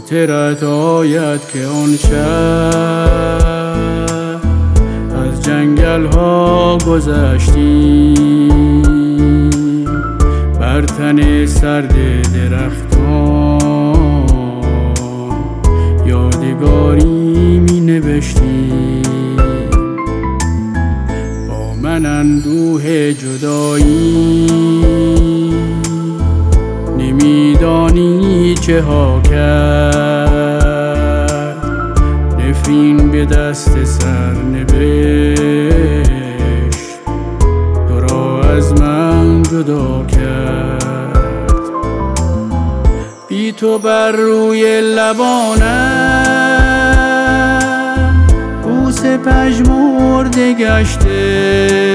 خاطرت آید که آن شب از جنگل ها گذشتیم، بر تن سرد درختان یادگاری می نوشتیم. با من اندوه جدایی نمیدانی چه ها کرد، نفرین به دست سر نوشت تو را از من جدا کرد. بی تو بر روی لبانم بوس پژمرده گشته،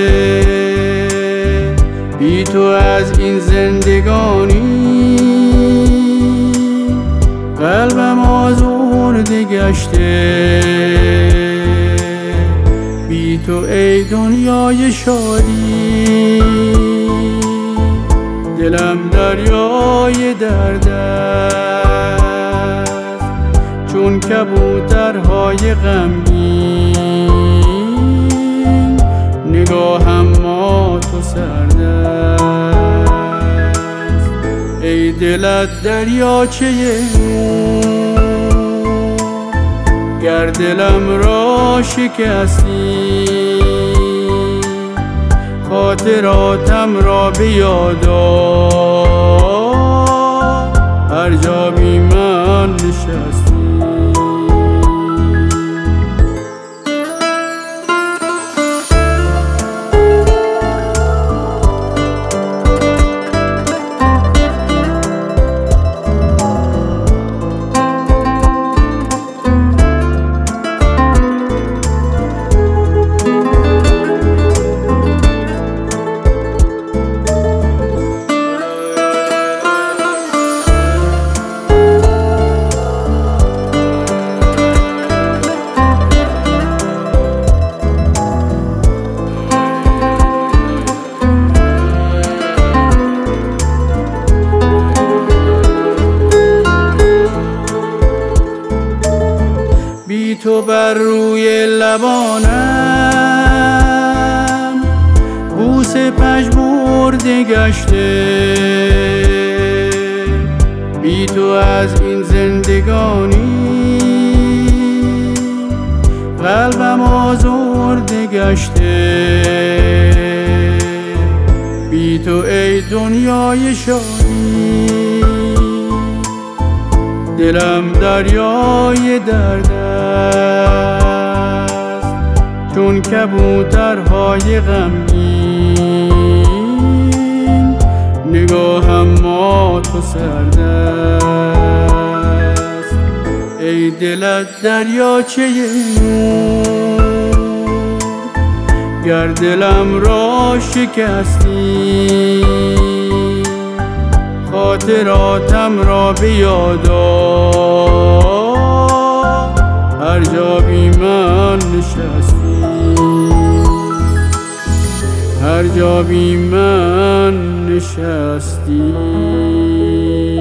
بی تو از این زندگانی قلبم آزرده گشته. بی تو ای دنیای شادی دلم دریای درد است، چون کبوترهای غمگین نگاهم ما تو سرد است. ای دلت دریاچه نور، گر دلم را شکستی خاطراتم را به یاد آر، هر جا بی من نشستی. بی تو بر روی لبانم بوس پژمرده گشته، بی تو از این زندگانی قلبم آزرده گشته. بی تو ای دنیای شادی دلم دریای درد است، چون کبوترهای غمگین نگاهم ما تو سرد است. ای دلت دریاچه نور، گر دلم را شکستی خاطراتم را به یاد آر، هر جا بی من نشستی، هر جا بی من نشستی.